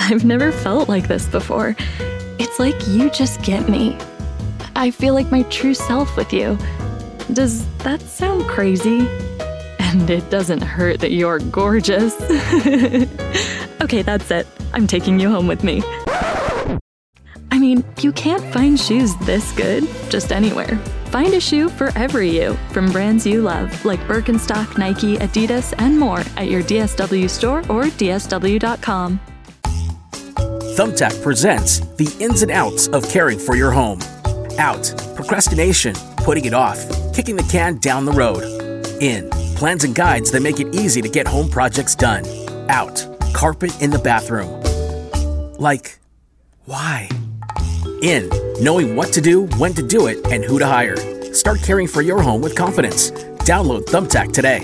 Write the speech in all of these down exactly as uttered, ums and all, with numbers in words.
I've never felt like this before. It's like you just get me. I feel like my true self with you. Does that sound crazy? And it doesn't hurt that you're gorgeous. Okay, that's it. I'm taking you home with me. I mean, you can't find shoes this good just anywhere. Find a shoe for every you from brands you love, like Birkenstock, Nike, Adidas, and more at your D S W store or D S W dot com. Thumbtack presents the ins and outs of caring for your home. Out, procrastination, putting it off, kicking the can down the road. In, plans and guides that make it easy to get home projects done. Out, carpet in the bathroom. Like, why? In, knowing what to do, when to do it, and who to hire. Start caring for your home with confidence. Download Thumbtack today.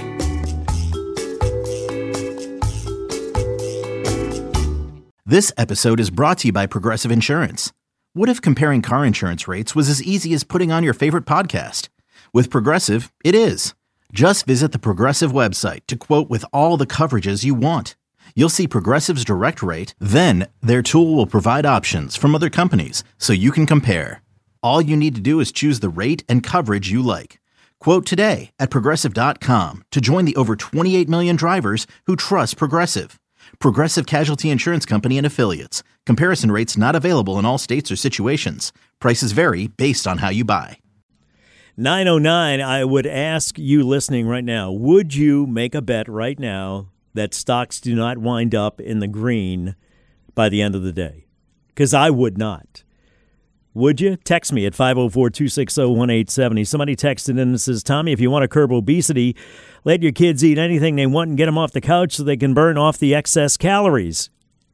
This episode is brought to you by Progressive Insurance. What if comparing car insurance rates was as easy as putting on your favorite podcast? With Progressive, it is. Just visit the Progressive website to quote with all the coverages you want. You'll see Progressive's direct rate, then their tool will provide options from other companies so you can compare. All you need to do is choose the rate and coverage you like. Quote today at Progressive dot com to join the over twenty-eight million drivers who trust Progressive. Progressive Casualty Insurance Company and Affiliates. Comparison rates not available in all states or situations. Prices vary based on how you buy. nine oh nine, I would ask you listening right now, would you make a bet right now that stocks do not wind up in the green by the end of the day? Because I would not. Would you? Text me at five oh four, two six oh, one eight seven oh. Somebody texted in and says, Tommy, if you want to curb obesity, let your kids eat anything they want and get them off the couch so they can burn off the excess calories.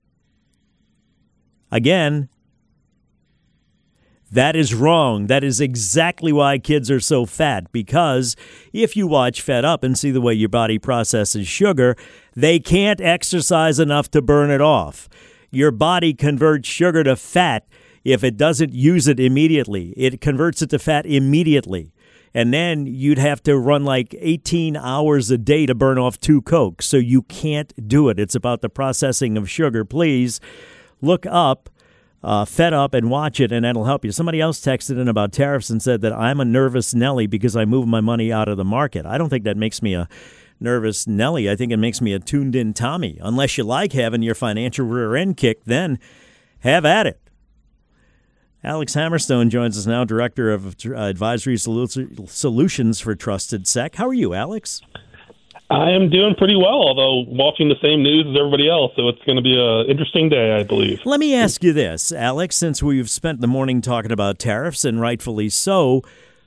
Again, that is wrong. That is exactly why kids are so fat, because if you watch Fed Up and see the way your body processes sugar, they can't exercise enough to burn it off. Your body converts sugar to fat if it doesn't use it immediately. It converts it to fat immediately. And then you'd have to run like eighteen hours a day to burn off two Cokes. So you can't do it. It's about the processing of sugar. Please look up Uh, Fed Up and watch it, and that'll help you. Somebody else texted in about tariffs and said that I'm a nervous Nelly because I move my money out of the market. I don't think that makes me a nervous Nelly. I think it makes me a tuned-in Tommy. Unless you like having your financial rear end kicked, then have at it. Alex Hammerstone joins us now, Director of Advisory Solu- Solutions for Trusted Sec. How are you, Alex? I am doing pretty well, although watching the same news as everybody else, so it's going to be an interesting day, I believe. Let me ask you this, Alex, since we've spent the morning talking about tariffs, and rightfully so,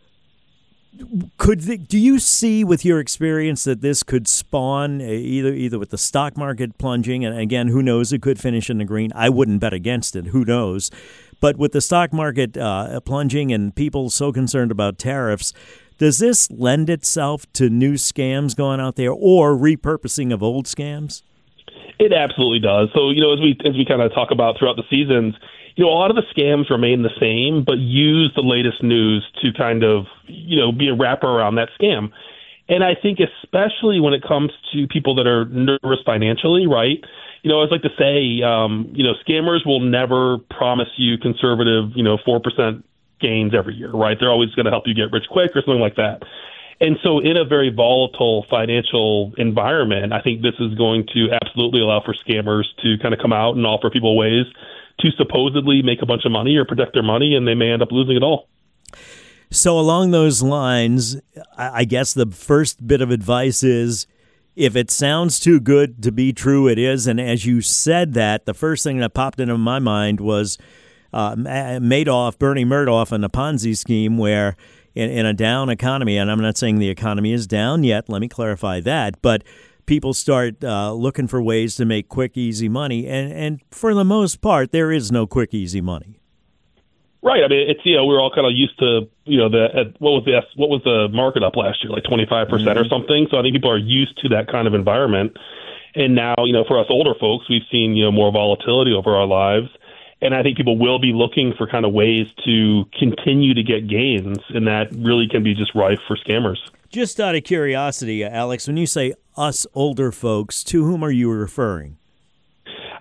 could the, do you see with your experience that this could spawn, either either with the stock market plunging, and again, who knows, it could finish in the green. I wouldn't bet against it, who knows. But with the stock market uh, plunging and people so concerned about tariffs, does this lend itself to new scams going out there or repurposing of old scams? It absolutely does. So, you know, as we as we kind of talk about throughout the seasons, you know, a lot of the scams remain the same, but use the latest news to kind of, you know, be a wrapper around that scam. And I think especially when it comes to people that are nervous financially, right? You know, I always like to say, um, you know, scammers will never promise you conservative, you know, four percent gains every year, right? They're always going to help you get rich quick or something like that. And so in a very volatile financial environment, I think this is going to absolutely allow for scammers to kind of come out and offer people ways to supposedly make a bunch of money or protect their money, and they may end up losing it all. So along those lines, I guess the first bit of advice is, if it sounds too good to be true, it is. And as you said that, the first thing that popped into my mind was Uh, Madoff, Bernie Madoff, and the Ponzi scheme, where in, in a down economy, and I'm not saying the economy is down yet, let me clarify that, but people start uh, looking for ways to make quick, easy money, and, and for the most part, there is no quick, easy money. Right. I mean, it's, you know, we're all kind of used to, you know, the uh, what was the what was the market up last year, like twenty-five percent mm-hmm. or something. So I think people are used to that kind of environment, and now, you know, for us older folks, we've seen, you know, more volatility over our lives. And I think people will be looking for kind of ways to continue to get gains, and that really can be just rife for scammers. Just out of curiosity, Alex, when you say us older folks, to whom are you referring?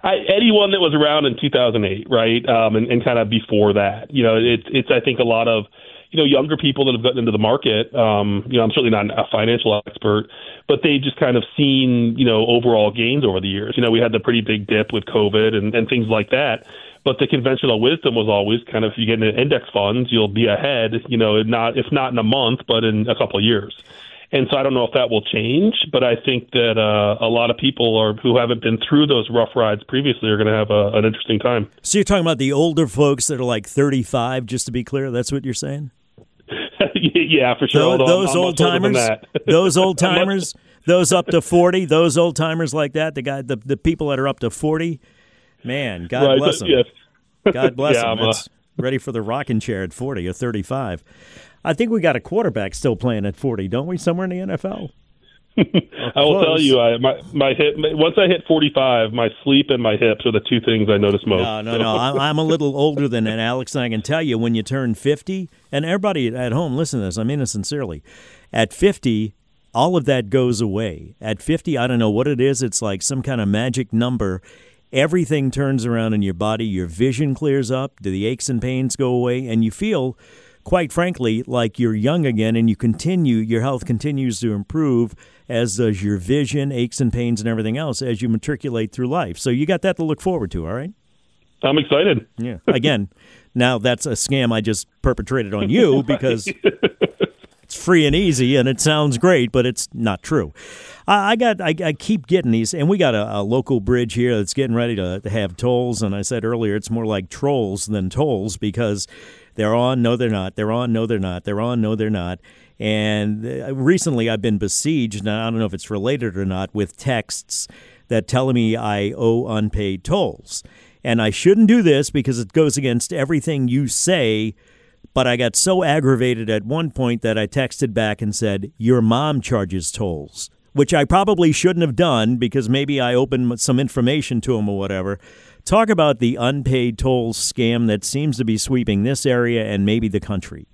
I, anyone that was around in two thousand eight, right, um, and, and kind of before that, you know, it's it's I think a lot of you know younger people that have gotten into the market. Um, you know, I'm certainly not a financial expert, but they've just kind of seen you know overall gains over the years. You know, we had the pretty big dip with COVID and, and things like that. But the conventional wisdom was always kind of if you get into index funds, you'll be ahead. You know, not if not in a month, but in a couple of years. And so I don't know if that will change, but I think that uh, a lot of people are, who haven't been through those rough rides previously are going to have a, an interesting time. So you're talking about the older folks that are like thirty-five, just to be clear? That's what you're saying? Yeah, for sure. Those, those old timers, those old timers, those up to forty, those old timers like that, the guy, the, the people that are up to forty, man, God right, bless them. Yes. God bless yeah, them. I'm, uh, That's ready for the rocking chair at forty or thirty-five. I think we got a quarterback still playing at forty, don't we? Somewhere in the N F L. I will tell you, I, my my hip. Once I hit forty-five, my sleep and my hips are the two things I notice most. No, no, no. I'm, I'm a little older than that, Alex, and I can tell you when you turn fifty, and everybody at home, listen to this. I mean it sincerely. At fifty, all of that goes away. At fifty, I don't know what it is. It's like some kind of magic number. Everything turns around in your body. Your vision clears up. The aches and pains go away, and you feel, quite frankly, like you're young again, and you continue, your health continues to improve, as does your vision, aches and pains, and everything else as you matriculate through life. So you got that to look forward to, all right? I'm excited. Yeah. Again, now that's a scam I just perpetrated on you because it's free and easy, and it sounds great, but it's not true. I, I got, I, I keep getting these, and we got a, a local bridge here that's getting ready to, to have tolls, and I said earlier it's more like trolls than tolls because they're on, no, they're not. They're on, no, they're not. They're on, no, they're not. And recently I've been besieged, and I don't know if it's related or not, with texts that tell me I owe unpaid tolls. And I shouldn't do this because it goes against everything you say, but I got so aggravated at one point that I texted back and said, your mom charges tolls, which I probably shouldn't have done because maybe I opened some information to him or whatever. Talk about the unpaid tolls scam that seems to be sweeping this area and maybe the country.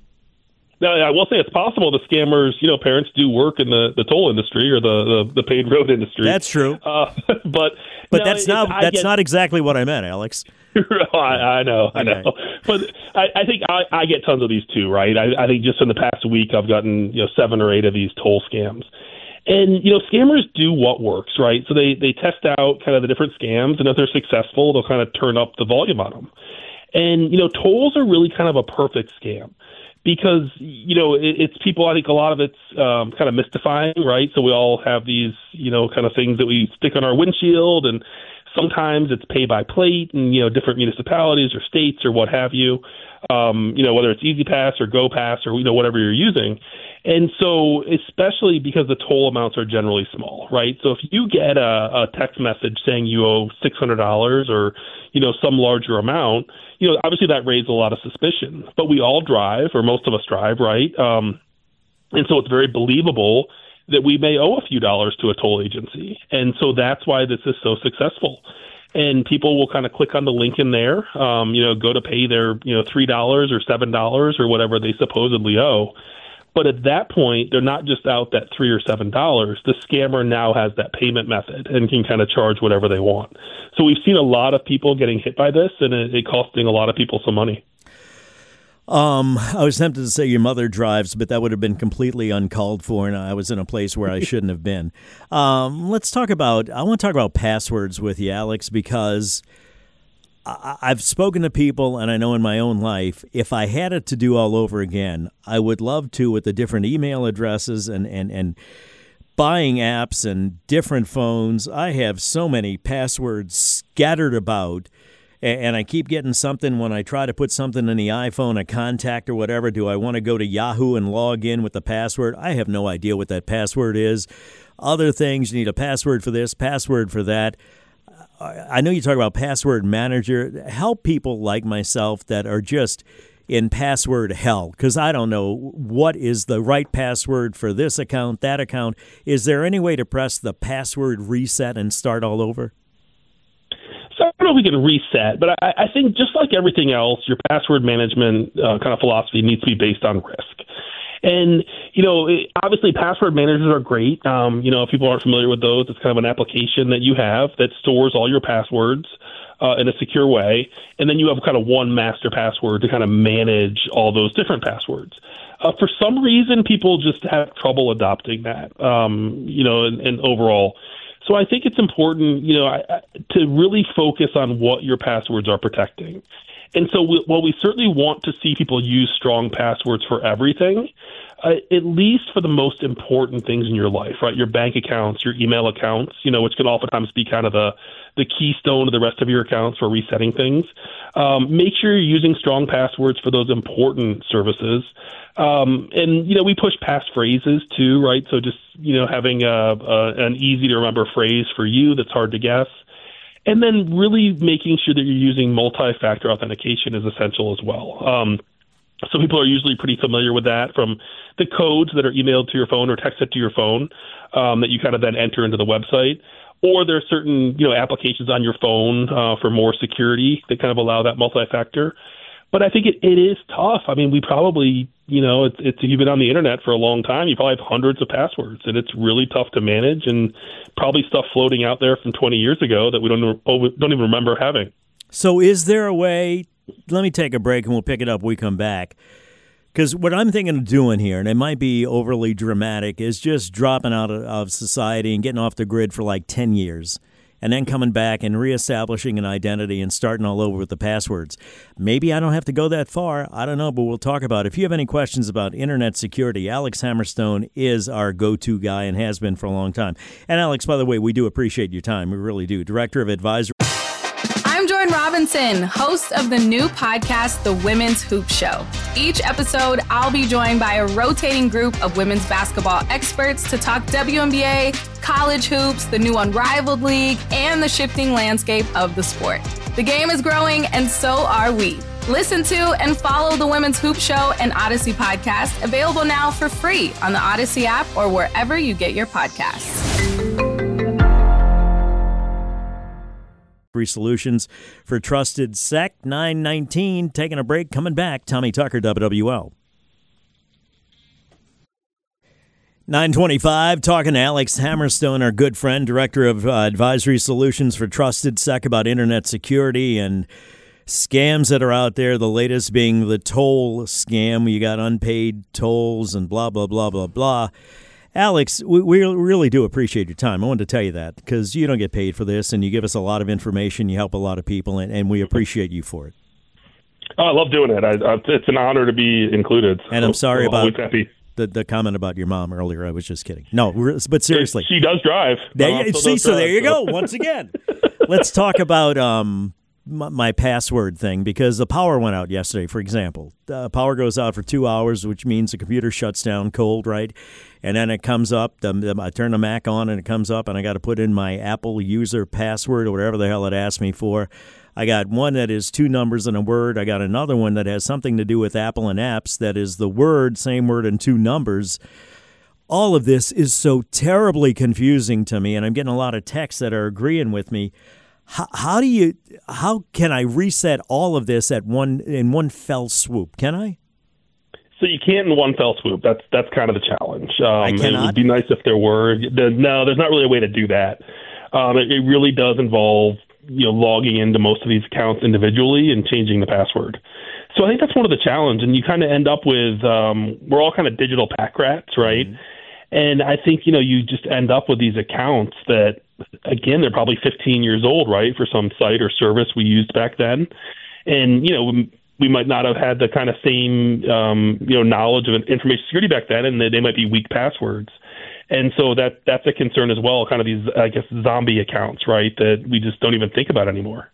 Now, I will say it's possible the scammers, you know, parents do work in the, the toll industry or the, the, the paid road industry. That's true. Uh, but but no, that's not that's get, not exactly what I meant, Alex. I, I know, I okay. know. But I, I think I, I get tons of these too, right? I, I think just in the past week I've gotten, you know, seven or eight of these toll scams. And, you know, scammers do what works, right? So they, they test out kind of the different scams, and if they're successful, they'll kind of turn up the volume on them. And, you know, tolls are really kind of a perfect scam. Because, you know, it, it's people, I think a lot of it's um, kind of mystifying, right? So we all have these, you know, kind of things that we stick on our windshield, and sometimes it's pay by plate and, you know, different municipalities or states or what have you, um, you know, whether it's Easy Pass or Go Pass or, you know, whatever you're using. And so especially because the toll amounts are generally small, right? So if you get a, a text message saying you owe six hundred dollars or, you know, some larger amount, you know, obviously that raises a lot of suspicion. But we all drive, or most of us drive, right? Um, and so it's very believable that we may owe a few dollars to a toll agency. And so that's why this is so successful. And people will kind of click on the link in there, um, you know, go to pay their, you know, three dollars or seven dollars or whatever they supposedly owe. But at that point, they're not just out that three or seven dollars. The scammer now has that payment method and can kind of charge whatever they want. So we've seen a lot of people getting hit by this, and it, it costing a lot of people some money. Um, I was tempted to say your mother drives, but that would have been completely uncalled for, and I was in a place where I shouldn't have been. Um, let's talk about. I want to talk about passwords with you, Alex, because I've spoken to people, and I know in my own life, if I had it to do all over again, I would love to with the different email addresses and, and, and buying apps and different phones. I have so many passwords scattered about, and I keep getting something when I try to put something in the iPhone, a contact or whatever. Do I want to go to Yahoo and log in with the password? I have no idea what that password is. Other things, you need a password for this, password for that. I know you talk about password manager. Help people like myself that are just in password hell, because I don't know what is the right password for this account, that account. Is there any way to press the password reset and start all over? So I don't know if we can reset, but I, I think just like everything else, your password management uh, kind of philosophy needs to be based on risk. And, you know, obviously password managers are great. Um, you know, if people aren't familiar with those, it's kind of an application that you have that stores all your passwords uh, in a secure way. And then you have kind of one master password to kind of manage all those different passwords. Uh, for some reason, people just have trouble adopting that, um, you know, and, and overall. So I think it's important, you know, I, I, to really focus on what your passwords are protecting. And so we, while we certainly want to see people use strong passwords for everything, uh, at least for the most important things in your life, right? Your bank accounts, your email accounts, you know, which can oftentimes be kind of the, the keystone of the rest of your accounts for resetting things. Um, make sure you're using strong passwords for those important services. Um, and, you know, we push passphrases too, right? So just, you know, having a, a, an easy to remember phrase for you that's hard to guess. And then really making sure that you're using multi-factor authentication is essential as well. Um, so people are usually pretty familiar with that from the codes that are emailed to your phone or texted to your phone um, that you kind of then enter into the website. Or there are certain, you know, applications on your phone uh, for more security that kind of allow that multi-factor. But I think it, it is tough. I mean, we probably, you know, it's, it's you've been on the internet for a long time. You probably have hundreds of passwords, and it's really tough to manage, and probably stuff floating out there from twenty years ago that we don't don't even remember having. So is there a way, let me take a break and we'll pick it up when we come back. Because what I'm thinking of doing here, and it might be overly dramatic, is just dropping out of, of society and getting off the grid for like ten years. And then coming back and reestablishing an identity and starting all over with the passwords. Maybe I don't have to go that far. I don't know, but we'll talk about it. If you have any questions about internet security, Alex Hammerstone is our go-to guy and has been for a long time. And Alex, by the way, we do appreciate your time. We really do. Director of Advisory. I'm Jordan Robinson, host of the new podcast, The Women's Hoop Show. Each episode, I'll be joined by a rotating group of women's basketball experts to talk W N B A, college hoops, the new Unrivaled League, and the shifting landscape of the sport. The game is growing, and so are we. Listen to and follow The Women's Hoop Show and Odyssey podcast, available now for free on the Odyssey app or wherever you get your podcasts. Solutions for Trusted Sec nine nineteen. Taking a break, coming back. Tommy Tucker, W W L. nine twenty-five, talking to Alex Hammerstone, our good friend, Director of uh, Advisory Solutions for Trusted Sec, about internet security and scams that are out there, the latest being the toll scam. You got unpaid tolls and blah, blah, blah, blah, blah. Alex, we, we really do appreciate your time. I wanted to tell you that because you don't get paid for this, and you give us a lot of information. You help a lot of people, and, and we appreciate you for it. Oh, I love doing it. I, I, it's an honor to be included. So and I'm sorry I'm about happy. The, the comment about your mom earlier. I was just kidding. No, but seriously. She does drive. There you, see, so drive, there you so. go. Once again, let's talk about um, my, my password thing, because the power went out yesterday, for example. The power goes out for two hours, which means the computer shuts down cold, right? And then it comes up, the, the, I turn the Mac on and it comes up, and I got to put in my Apple user password or whatever the hell it asked me for. I got one that is two numbers and a word. I got another one that has something to do with Apple and apps that is the word, same word, and two numbers. All of this is so terribly confusing to me, and I'm getting a lot of texts that are agreeing with me. How, how do you? How can I reset all of this at one in one fell swoop? Can I? So you can't in one fell swoop. That's that's kind of the challenge. Um, I cannot? It would be nice if there were. The, no, there's not really a way to do that. Um, it, it really does involve, you know, logging into most of these accounts individually and changing the password. So I think that's one of the challenges, and you kind of end up with um, we're all kind of digital pack rats, right? Mm-hmm. And I think, you know, you just end up with these accounts that, again, they're probably fifteen years old, right, for some site or service we used back then, and you know. We might not have had the kind of same, um, you know, knowledge of information security back then, and they, they might be weak passwords. And so that that's a concern as well, kind of these, I guess, zombie accounts, right, that we just don't even think about anymore.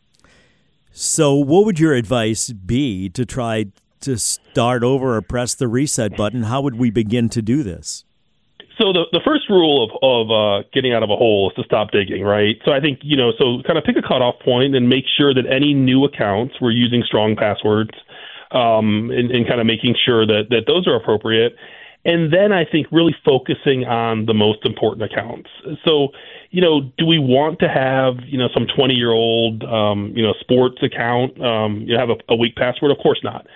So what would your advice be to try to start over or press the reset button? How would we begin to do this? So the, the first rule of, of uh, getting out of a hole is to stop digging, right? So I think, you know, so kind of pick a cutoff point and make sure that any new accounts we're using strong passwords um, and, and kind of making sure that, that those are appropriate. And then I think really focusing on the most important accounts. So, you know, do we want to have, you know, some twenty-year-old, um, you know, sports account, um, you know, have a, a weak password? Of course not.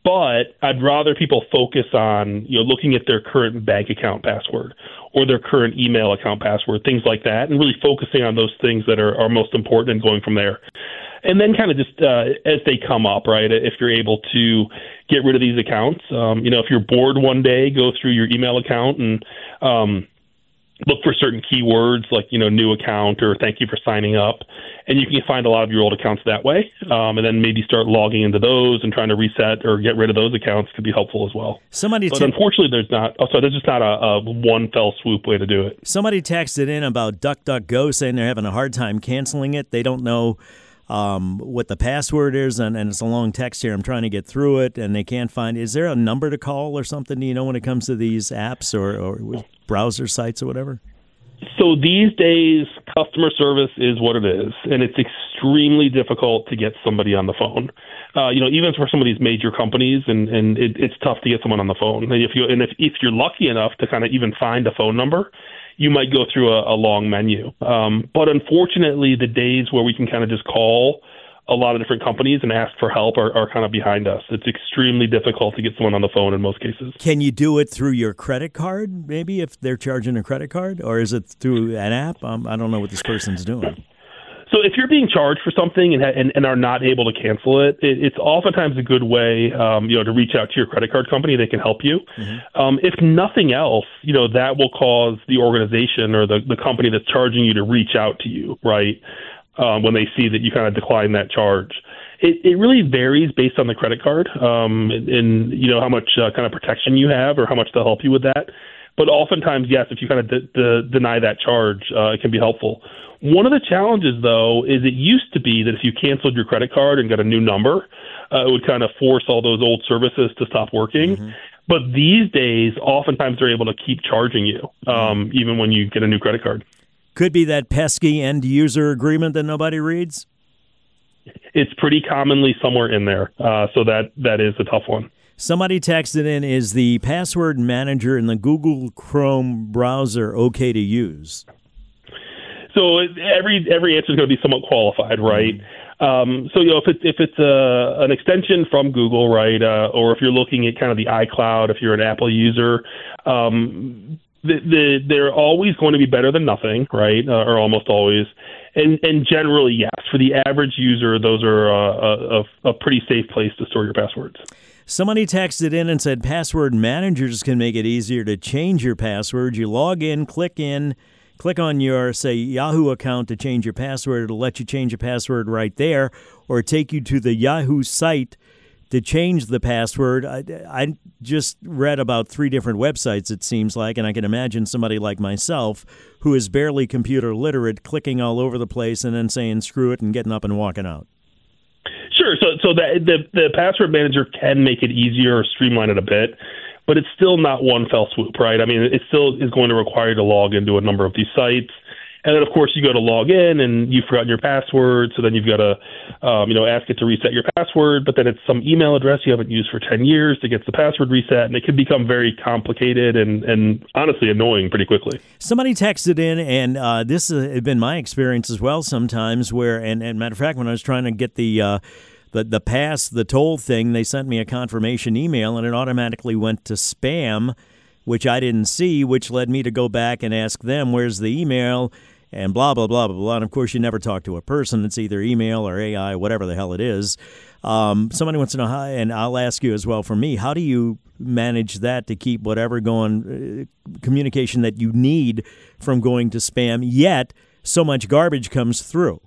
But I'd rather people focus on, you know, looking at their current bank account password or their current email account password, things like that, and really focusing on those things that are, are most important and going from there. And then kind of just uh, as they come up, right, if you're able to get rid of these accounts, um, you know, if you're bored one day, go through your email account and um, look for certain keywords like, you know, new account or thank you for signing up. And you can find a lot of your old accounts that way. Um, and then maybe start logging into those and trying to reset or get rid of those accounts could be helpful as well. Somebody but te- unfortunately, there's not, oh, sorry, there's just not a, a one fell swoop way to do it. Somebody texted in about DuckDuckGo saying they're having a hard time canceling it. They don't know um, what the password is, and, and it's a long text here. I'm trying to get through it, and they can't find it. Is there a number to call or something, you know, when it comes to these apps or, or browser sites or whatever? So these days, customer service is what it is, and it's extremely difficult to get somebody on the phone. Uh, you know, even for some of these major companies, and, and it, it's tough to get someone on the phone. And if you and if, if you're lucky enough to kind of even find a phone number, you might go through a, a long menu. Um, but unfortunately, the days where we can kind of just call a lot of different companies and ask for help are, are kind of behind us. It's extremely difficult to get someone on the phone in most cases. Can you do it through your credit card, maybe, if they're charging a credit card? Or is it through an app? Um, I don't know what this person's doing. So if you're being charged for something and, and, and are not able to cancel it, it, it's oftentimes a good way, um, you know, to reach out to your credit card company. They can help you. Mm-hmm. Um, if nothing else, you know, that will cause the organization or the, the company that's charging you to reach out to you, right? Um, when they see that you kind of decline that charge. It, it really varies based on the credit card um, and, and, you know, how much uh, kind of protection you have or how much they'll help you with that. But oftentimes, yes, if you kind of de- de- deny that charge, uh, it can be helpful. One of the challenges, though, is it used to be that if you canceled your credit card and got a new number, uh, it would kind of force all those old services to stop working. Mm-hmm. But these days, oftentimes they're able to keep charging you, um, even when you get a new credit card. Could be that pesky end-user agreement that nobody reads? It's pretty commonly somewhere in there, uh, so that, that is a tough one. Somebody texted in, is the password manager in the Google Chrome browser okay to use? So every every answer is going to be somewhat qualified, right? Mm-hmm. Um, so, you know, if it's, if it's a, an extension from Google, right, uh, or if you're looking at kind of the iCloud, if you're an Apple user, um The, the, they're always going to be better than nothing, right? Uh, or almost always. And and generally, yes. For the average user, those are uh, a, a pretty safe place to store your passwords. Somebody texted in and said password managers can make it easier to change your password. You log in, click in, click on your, say, Yahoo account to change your password. It'll let you change your password right there or take you to the Yahoo site to change the password. I, I just read about three different websites, it seems like, and I can imagine somebody like myself who is barely computer literate clicking all over the place and then saying screw it and getting up and walking out. Sure. So so the, the, the password manager can make it easier or streamline it a bit, but it's still not one fell swoop, right? I mean, it still is going to require you to log into a number of these sites. And then, of course, you go to log in and you've forgotten your password. So then you've got to, um, you know, ask it to reset your password. But then it's some email address you haven't used for ten years to get the password reset. And it can become very complicated and, and honestly annoying pretty quickly. Somebody texted in, and uh, this has been my experience as well sometimes where, and, and matter of fact, when I was trying to get the, uh, the, the pass, the toll thing, they sent me a confirmation email and it automatically went to spam, which I didn't see, which led me to go back and ask them, where's the email, and blah, blah, blah, blah, blah. And, of course, you never talk to a person. It's either email or A I, whatever the hell it is. Um, somebody wants to know how, and I'll ask you as well for me, how do you manage that to keep whatever going, uh, communication that you need from going to spam, yet so much garbage comes through?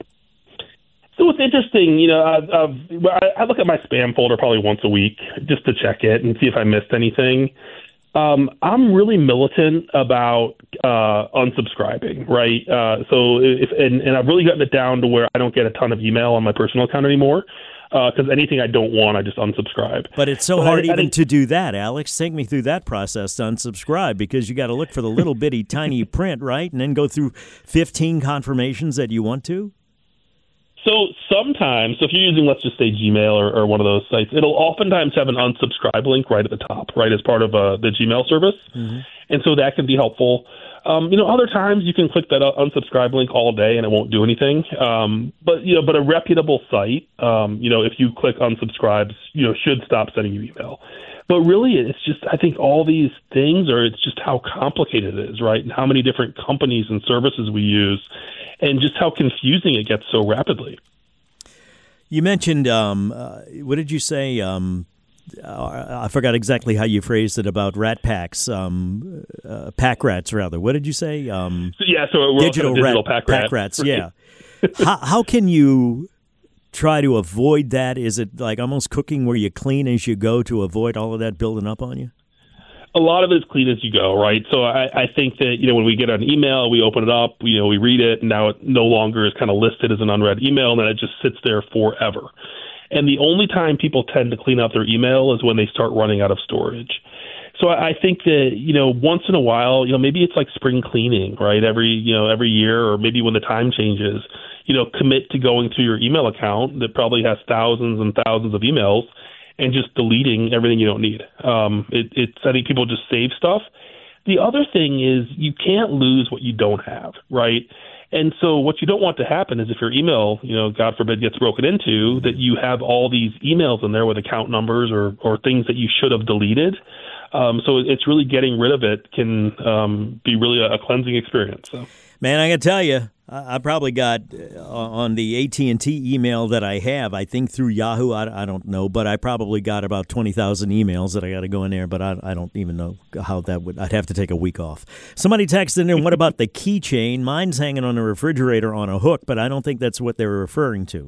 So it's interesting, you know, I've, I've, I look at my spam folder probably once a week just to check it and see if I missed anything. Um, I'm really militant about uh, unsubscribing, right? Uh, so if and, and I've really gotten it down to where I don't get a ton of email on my personal account anymore because uh, anything I don't want, I just unsubscribe. But it's so but hard I, even I to do that, Alex. Take me through that process to unsubscribe because you got to look for the little bitty tiny print, right? And then go through fifteen confirmations that you want to? So sometimes, so if you're using, let's just say Gmail or, or one of those sites, it'll oftentimes have an unsubscribe link right at the top, right, as part of uh, the Gmail service. Mm-hmm. And so that can be helpful. Um, you know, other times you can click that unsubscribe link all day and it won't do anything. Um, but, you know, but a reputable site, um, you know, if you click unsubscribe, you know, should stop sending you email. But really, it's just, I think all these things are, it's just how complicated it is, right? And how many different companies and services we use, and just how confusing it gets so rapidly. You mentioned, um, uh, what did you say? Um, uh, I forgot exactly how you phrased it about rat packs, um, uh, pack rats, rather. What did you say? Um, so, yeah, so we're digital, digital rat, pack, rat. pack rats. Right. Yeah. how, how can you try to avoid that? Is it like almost cooking where you clean as you go to avoid all of that building up on you? A lot of it is clean as you go, right? So I, I think that, you know, when we get an email, we open it up, you know, we read it, and now it no longer is kind of listed as an unread email, and then it just sits there forever. And the only time people tend to clean out their email is when they start running out of storage. So I think that, you know, once in a while, you know, maybe it's like spring cleaning, right? Every, you know, every year, or maybe when the time changes, you know, commit to going to your email account that probably has thousands and thousands of emails and just deleting everything you don't need. Um, it, it's, I think people just save stuff. The other thing is you can't lose what you don't have, right? And so what you don't want to happen is if your email, you know, God forbid, gets broken into, that you have all these emails in there with account numbers or, or things that you should have deleted. Um, so it's really getting rid of it can um, be really a, a cleansing experience. So. Man, I got to tell you, I probably got uh, on the A T and T email that I have, I think through Yahoo, I, I don't know, but I probably got about twenty thousand emails that I got to go in there, but I, I don't even know how that would, I'd have to take a week off. Somebody texted in, what about the keychain? Mine's hanging on the refrigerator on a hook, but I don't think that's what they were referring to.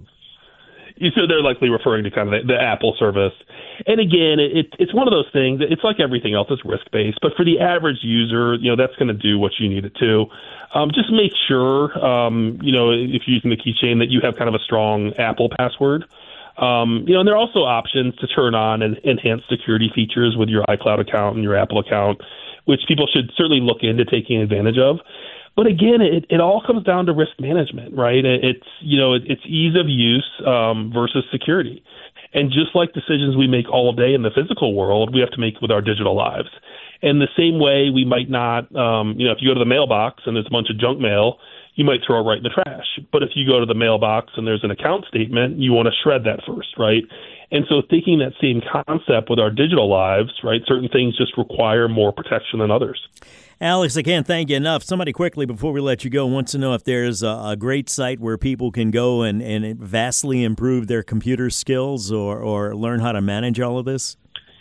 You so they're likely referring to kind of the, the Apple service. And again, it, it's one of those things, it's like everything else, it's risk-based, but for the average user, you know, that's going to do what you need it to. Um, just make sure, um, you know, if you're using the keychain, that you have kind of a strong Apple password. Um, you know, and there are also options to turn on and enhance security features with your iCloud account and your Apple account, which people should certainly look into taking advantage of. But again, it, it all comes down to risk management, right? It's, you know, it, it's ease of use um, versus security. And just like decisions we make all day in the physical world, we have to make with our digital lives. And the same way we might not, um, you know, if you go to the mailbox and there's a bunch of junk mail, you might throw it right in the trash. But if you go to the mailbox and there's an account statement, you want to shred that first, right? And so thinking that same concept with our digital lives, right, certain things just require more protection than others. Alex, I can't thank you enough. Somebody quickly, before we let you go, wants to know if there's a, a great site where people can go and, and vastly improve their computer skills or, or learn how to manage all of this.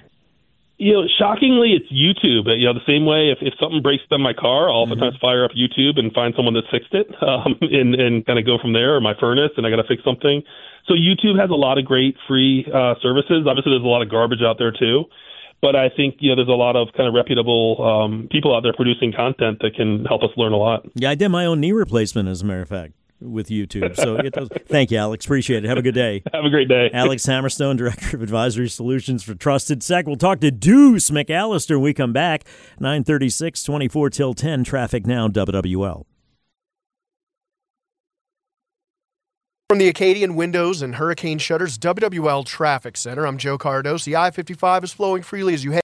You know, shockingly, it's YouTube. You know, the same way if, if something breaks down my car, I'll oftentimes mm-hmm. fire up YouTube and find someone that fixed it um, and, and kind of go from there, or my furnace, and I got to fix something. So YouTube has a lot of great free uh, services. Obviously, there's a lot of garbage out there, too. But I think, you know, there's a lot of kind of reputable um, people out there producing content that can help us learn a lot. Yeah, I did my own knee replacement, as a matter of fact, with YouTube. So it does. Thank you, Alex. Appreciate it. Have a good day. Have a great day. Alex Hammerstone, Director of Advisory Solutions for Trusted Sec. We'll talk to Deuce McAllister when we come back. nine thirty-six, twenty-four till ten. Traffic now, W W L. From the Acadian Windows and Hurricane Shutters W W L Traffic Center, I'm Joe Cardosi. I fifty-five is flowing freely as you head.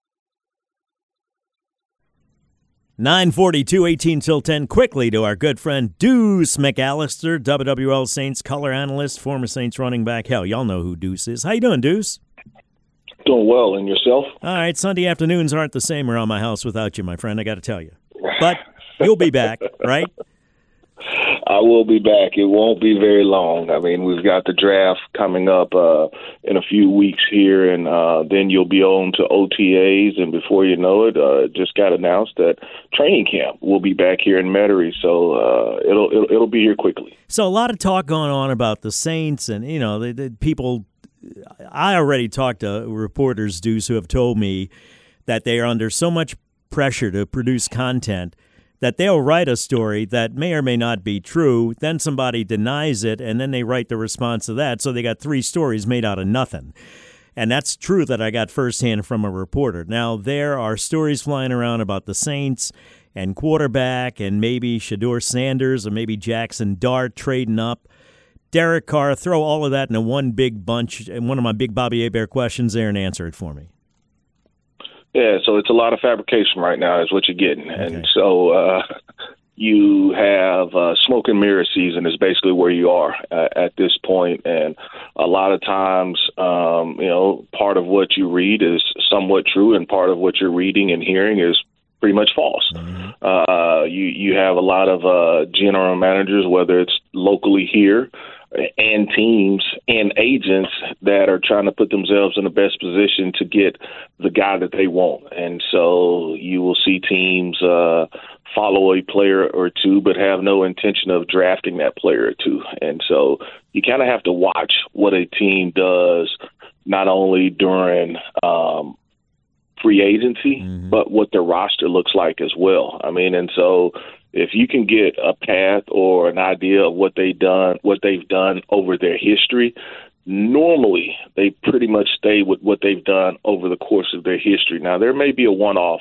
nine forty-two, eighteen till ten. Quickly to our good friend Deuce McAllister, W W L Saints color analyst, former Saints running back. Hell, y'all know who Deuce is. How you doing, Deuce? Doing well, and yourself? All right, Sunday afternoons aren't the same around my house without you, my friend, I got to tell you. But you'll be back, right? I will be back. It won't be very long. I mean, we've got the draft coming up uh, in a few weeks here, and uh, then you'll be on to O T As, and before you know it, uh, it just got announced that training camp will be back here in Metairie, so uh, it'll, it'll it'll be here quickly. So a lot of talk going on about the Saints, and, you know, the, the people – I already talked to reporters, Deuce, who have told me that they are under so much pressure to produce content that they'll write a story that may or may not be true, then somebody denies it, and then they write the response to that. So they got three stories made out of nothing. And that's true that I got firsthand from a reporter. Now, there are stories flying around about the Saints and quarterback and maybe Shedeur Sanders or maybe Jackson Dart trading up. Derek Carr, throw all of that into one big bunch and one of my big Bobby Hebert questions there and answer it for me. Yeah, so it's a lot of fabrication right now is what you're getting. Okay. And so uh, you have uh, smoke and mirror season is basically where you are uh, at this point. And a lot of times, um, you know, part of what you read is somewhat true and part of what you're reading and hearing is pretty much false. Mm-hmm. Uh, you, you have a lot of uh, general managers, whether it's locally here, and teams and agents that are trying to put themselves in the best position to get the guy that they want. And so you will see teams uh, follow a player or two, but have no intention of drafting that player or two. And so you kind of have to watch what a team does, not only during um, free agency, mm-hmm. but what their roster looks like as well. I mean, and so if you can get a path or an idea of what they done, what they've done over their history, normally they pretty much stay with what they've done over the course of their history. Now, there may be a one-off,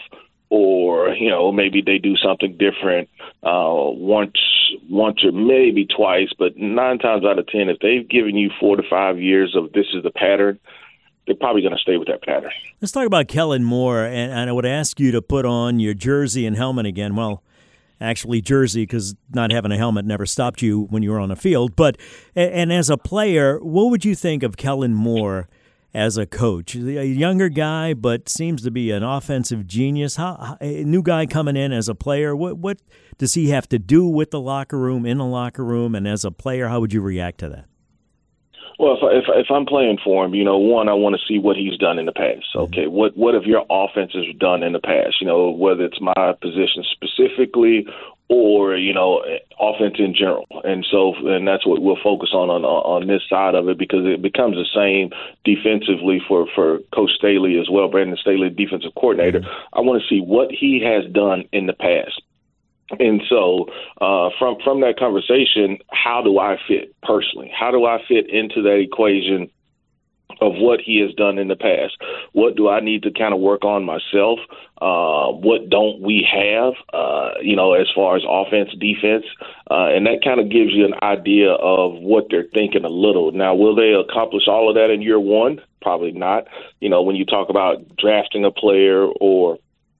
or you know, maybe they do something different uh, once, once or maybe twice. But nine times out of ten, if they've given you four to five years of this is the pattern, they're probably going to stay with that pattern. Let's talk about Kellen Moore, and, and I would ask you to put on your jersey and helmet again. Well, actually jersey, because not having a helmet never stopped you when you were on the field. But and as a player, what would you think of Kellen Moore as a coach? A younger guy, but seems to be an offensive genius. How, a new guy coming in as a player, what what does he have to do with the locker room, in the locker room, and as a player, how would you react to that? Well, if, if if I'm playing for him, you know, one, I want to see what he's done in the past. Okay, what what have your offenses done in the past? You know, whether it's my position specifically or, you know, offense in general. And so, and that's what we'll focus on on, on this side of it, because it becomes the same defensively for, for Coach Staley as well, Brandon Staley, defensive coordinator. I want to see what he has done in the past. And so uh, from from that conversation, how do I fit personally? How do I fit into that equation of what he has done in the past? What do I need to kind of work on myself? Uh, what don't we have, uh, you know, as far as offense, defense? Uh, and that kind of gives you an idea of what they're thinking a little. Now, will they accomplish all of that in year one? Probably not. You know, when you talk about drafting a player or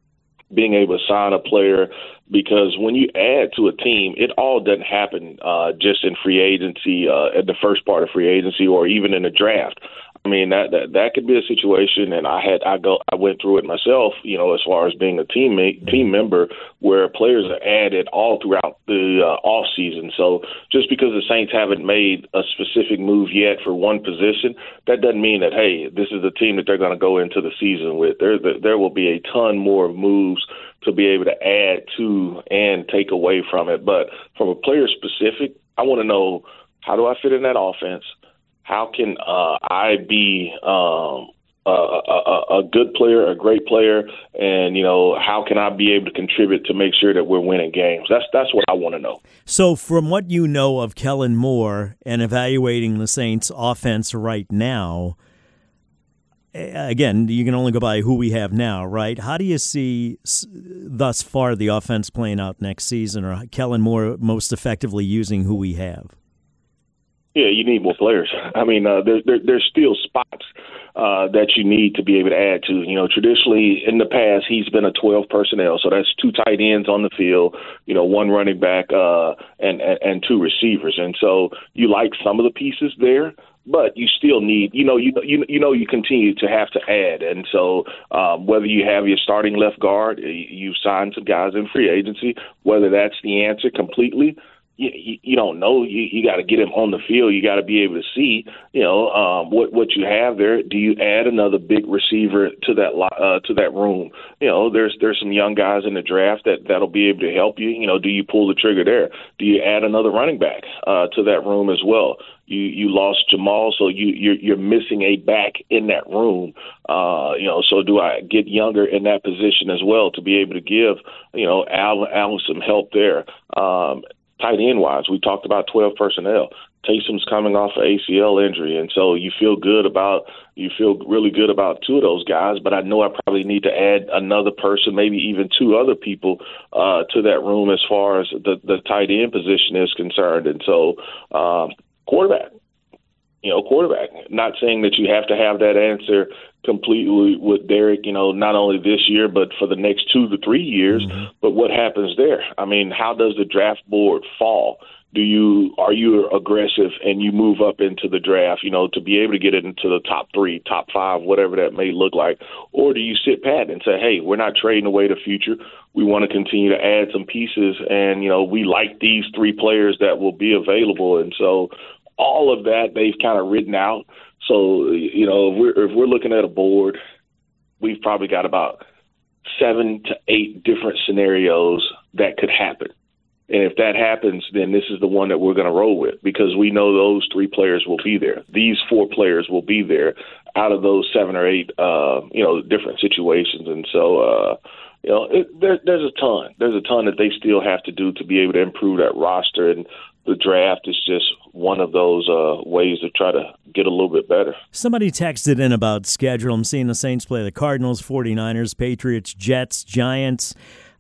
being able to sign a player, because when you add to a team, it all doesn't happen uh, just in free agency, uh, at the first part of free agency, or even in the draft. I mean, that, that that could be a situation, and I had I go I went through it myself, you know, as far as being a teammate, team member, where players are added all throughout the uh, off season. So just because the Saints haven't made a specific move yet for one position, that doesn't mean that, hey, this is the team that they're going to go into the season with. There there will be a ton more moves to be able to add to and take away from it. But from a player specific, I want to know, how do I fit in that offense? How can uh, I be um, a, a, a good player, a great player, and, you know, how can I be able to contribute to make sure that we're winning games? That's that's what I want to know. So from what you know of Kellen Moore and evaluating the Saints' offense right now, again, you can only go by who we have now, right? How do you see thus far the offense playing out next season, or Kellen Moore most effectively using who we have? Yeah, you need more players. I mean, uh, there, there, there's still spots uh, that you need to be able to add to. You know, traditionally in the past, he's been a twelve personnel, so that's two tight ends on the field, you know, one running back uh, and, and and two receivers. And so you like some of the pieces there, but you still need, you know, you you you know, you continue to have to add. And so um, whether you have your starting left guard, you signed some guys in free agency, whether that's the answer completely, You, you don't know. You, you got to get him on the field. You got to be able to see, you know, um, what what you have there. Do you add another big receiver to that uh, to that room? You know, there's there's some young guys in the draft that that'll be able to help you. You know, do you pull the trigger there? Do you add another running back uh, to that room as well? You you lost Jamal, so you you're, you're missing a back in that room. Uh, you know, so do I get younger in that position as well to be able to give, you know, Al, Al some help there? Um, Tight end wise, we talked about twelve personnel. Taysom's coming off an A C L injury, and so you feel good about you feel really good about two of those guys. But I know I probably need to add another person, maybe even two other people uh, to that room as far as the, the tight end position is concerned. And so, um, quarterback. You know, quarterback. Not saying that you have to have that answer completely with Derek, you know, not only this year, but for the next two to three years. Mm-hmm. But what happens there? I mean, how does the draft board fall? Do you are you aggressive and you move up into the draft, you know, to be able to get it into the top three, top five, whatever that may look like? Or do you sit pat and say, hey, we're not trading away the future. We want to continue to add some pieces. And, you know, we like these three players that will be available. And so all of that they've kind of written out. So, you know, if we're, if we're looking at a board, we've probably got about seven to eight different scenarios that could happen. And if that happens, then this is the one that we're going to roll with because we know those three players will be there. These four players will be there out of those seven or eight, uh, you know, different situations. And so, uh, you know, it, there, there's a ton. There's a ton that they still have to do to be able to improve that roster. And the draft is just one of those uh, ways to try to get a little bit better. Somebody texted in about schedule. I'm seeing the Saints play the Cardinals, forty-niners, Patriots, Jets, Giants,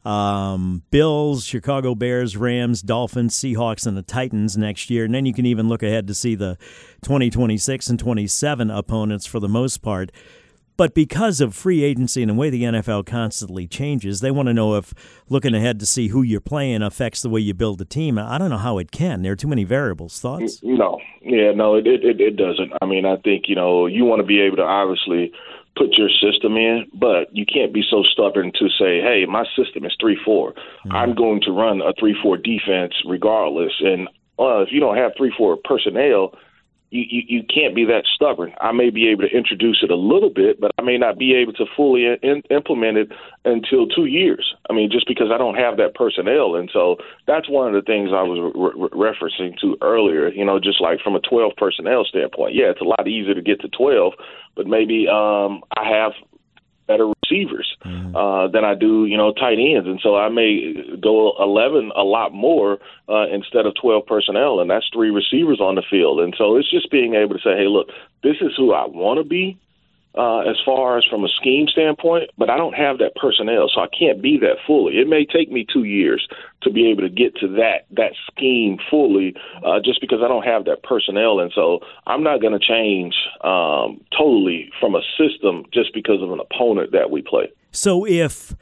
um, Bills, Chicago Bears, Rams, Dolphins, Seahawks, and the Titans next year. And then you can even look ahead to see the twenty twenty-six and twenty-seven opponents for the most part. But because of free agency and the way the N F L constantly changes, they want to know if looking ahead to see who you're playing affects the way you build a team. I don't know how it can. There are too many variables. Thoughts? No. Yeah, no, it, it, it doesn't. I mean, I think, you know, you want to be able to obviously put your system in, but you can't be so stubborn to say, hey, my system is three four. Mm-hmm. I'm going to run a three four defense regardless. And uh, if you don't have three four personnel, You, you, you can't be that stubborn. I may be able to introduce it a little bit, but I may not be able to fully in, implement it until two years. I mean, just because I don't have that personnel. And so that's one of the things I was re- re- referencing to earlier, you know, just like from a twelve personnel standpoint. Yeah, it's a lot easier to get to twelve, but maybe um, I have better receivers mm-hmm. uh, than I do, you know, tight ends. And so I may go eleven a lot more uh, instead of twelve personnel, and that's three receivers on the field. And so it's just being able to say, hey, look, this is who I want to be uh, as far as from a scheme standpoint, but I don't have that personnel, so I can't be that fully. It may take me two years to be able to get to that that scheme fully uh, just because I don't have that personnel. And so I'm not going to change um, totally from a system just because of an opponent that we play. So if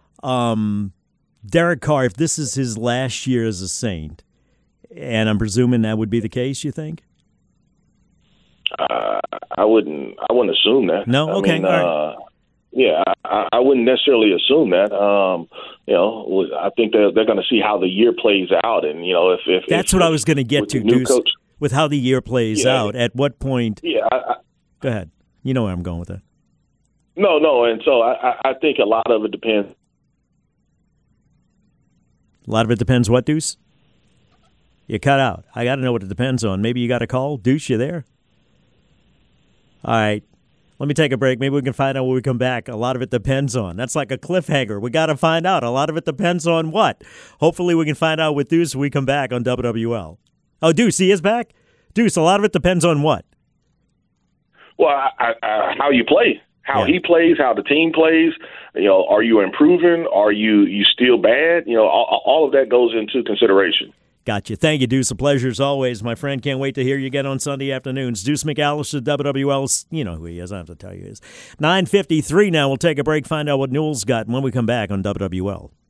um, Derek Carr, if this is his last year as a Saint, and I'm presuming that would be the case, you think? Uh, I wouldn't. I wouldn't assume that. No. Okay. I mean, All right. uh, yeah, I, I wouldn't necessarily assume that. Um, you know, I think they're they're going to see how the year plays out, and you know, if, if that's if, what I was going to get to, Deuce, coach, with how the year plays yeah, out. At what point? Yeah. I, I, go ahead. You know where I'm going with that. No, no, and so I, I think a lot of it depends. A lot of it depends. What, Deuce? You cut out. I got to know what it depends on. Maybe you got a call, Deuce. You there? All right, let me take a break. Maybe we can find out when we come back. A lot of it depends on. That's like a cliffhanger. We got to find out. A lot of it depends on what? Hopefully we can find out with Deuce when we come back on W W L. Oh, Deuce, he is back? Deuce, a lot of it depends on what? Well, I, I, how you play, how yeah. he plays, how the team plays. You know, are you improving? Are you, you still bad? You know, all, all of that goes into consideration. Gotcha. Thank you, Deuce. A pleasure as always, my friend. Can't wait to hear you again on Sunday afternoons. Deuce McAllister, W W L. You know who he is. I don't have to tell you who he is. nine fifty-three now. We'll take a break, find out what Newell's got when we come back on W W L.